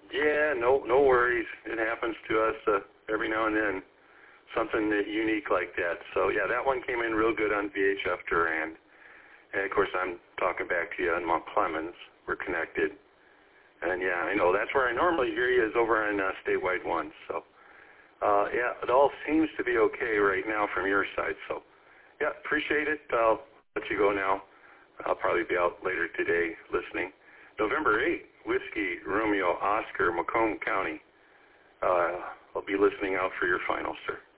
Yeah, no worries. It happens to us every now and then, something unique like that. So, yeah, that one came in real good on VHF Durand. And, of course, I'm talking back to you on Mount Clemens. We're connected. And, yeah, I know that's where I normally hear you is over on Statewide 1. So, yeah, it all seems to be okay right now from your side. So, yeah, appreciate it. I'll let you go now. I'll probably be out later today listening. November 8th, Whiskey Romeo Oscar, Macomb County. I'll be listening out for your final, sir.